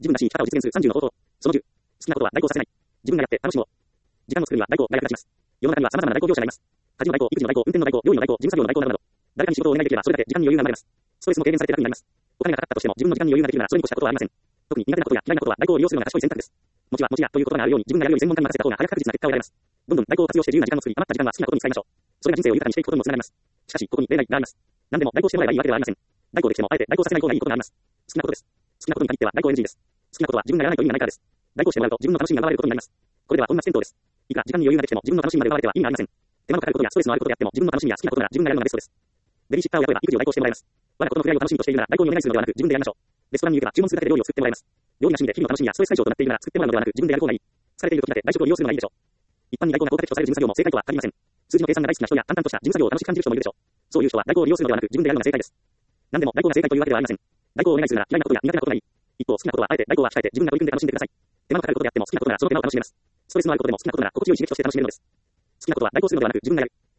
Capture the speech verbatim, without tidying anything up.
自分らしい生き方を実現するさんじゅうの方法。そのじゅう。好きなことは代行させない。自分がやって楽しもう。時間を作るには代行が役立ちます。世の中には様々な代行業者がいます。家事の代行、育児の代行、運転の代行、料理の代行、事務作業の代行などなど。誰かに仕事をお願いできればそれだけ時間に余裕が生まれます。ストレスも軽減されて楽になります。お金がかかったとしても自分の時間に余裕ができるならそれに越したことはありません。特に苦手なことや嫌いなことは代行を利用するのが賢い選択です。持ちは持ちやという言葉があるように自分がやるより専門家に任せた方が早く確実な結果を得られます。どんどん代行を活用して自由な時間を作り、余った時間は好きなことに使いましょう。それが人生を豊かにしていくことにもつながります。しかし、ここに例外があります。何でも代行してもらえばいいわけではありません。代行できてもあえて代行させない方がいいことがあります。好きなことです。好きなことに限っては代行 エヌジー です。好きなことは自分がやらないと意味がないからです。代行してもらうと自分の楽しみが奪われることになります。これでは本末転倒です。いくら時間に余裕ができても自分の楽しみまで奪われては意味がありません。手間のかかることやストレスのあることであっても自分の楽しみや好きなことなら自分がやるのがベストです。ベビーシッターを雇えば育児を代行してもらえます。我がことの触れ合いを楽しみとしているなら代行にお願いするのではなく自分でやりましょう。レストランに行けば注文するだけで料理を作ってもらえます。料理が趣味で日々の楽しみやストレス解消となっているなら作ってもらうのではなく自分でやる方がいい。疲れている時だけ外食を利用するのがいいでしょう。一般に代行が効果的とされる事務作業も正解とは限りません。数字の計算が大好きな人や淡々とした事務作業を楽しく感じる人もいるでしょう。そういう人は代行を利用するのではなく自分でやるのが正解です。何でも代行が正解というわけではありません。代行をお願いするなら嫌いなことや苦手なことがいい。一方好きなことはあえて代行は控えて自分が取り組んで楽しんでください。手間のかかることであっても好きなことならその手間を楽しめます。ストレスのあることでも好きなことなら心地よい刺激として楽しめるのです。好きなことは代行するのではなく自分がやる。